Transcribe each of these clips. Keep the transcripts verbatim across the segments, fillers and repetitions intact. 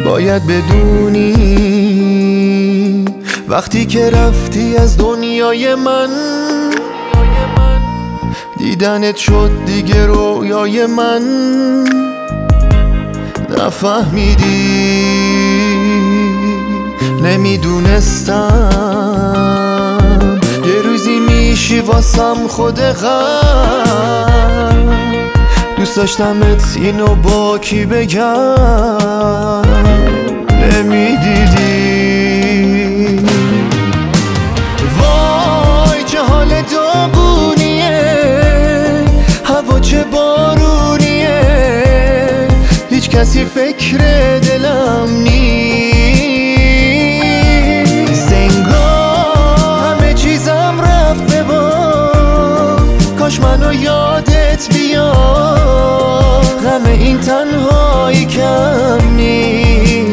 باید بدونی وقتی که رفتی از دنیای من، دیدنت شد دیگه رویای من. نفهمیدی، نمیدونستم یه روزی میشی واسم خود غم. دوست داشتمت اینو با کی بگم، نمیدیدی. وای چه حال داغونیه، هوا چه بارونیه، هیچ کسی فکر دلم نیست. انگار همه چیزم رفت به باد، کاش منو یادت بیاد، غم این تنهایی کم نیست.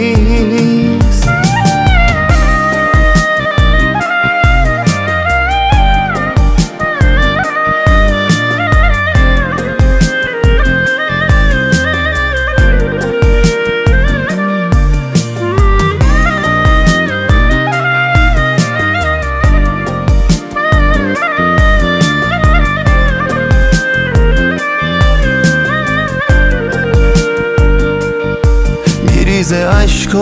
ریزه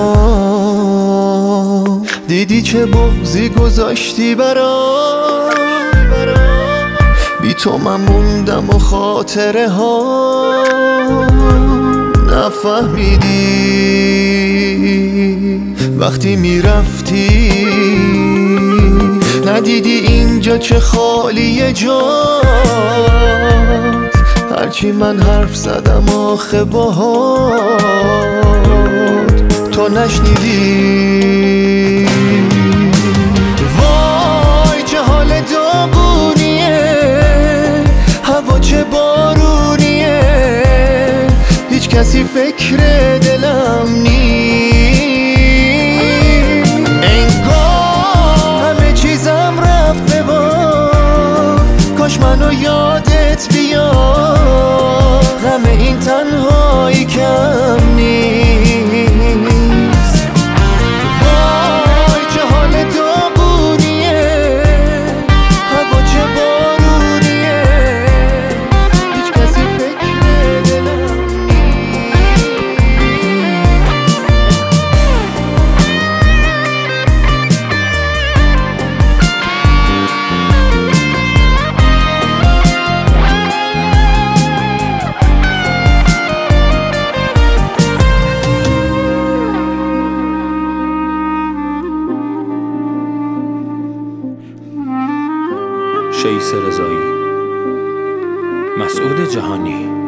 اشکام، دیدی چه بغضی گذاشتی برام. بی تو من موندم و خاطره ها. نفهمیدی وقتی میرفتی، ندیدی اینجا چه خالیه جات. هرچی من حرف زدم آخه باهات تو نشنیدی. وای چه حال داغونیه، هوا چه بارونیه، هیچ کسی فکر دلم نیست. انگار همه چیزم رفت به باد، کاش منو یادت بیاد، غم این تنهایی کم نیست. شیس رضایی، مسعود جهانی.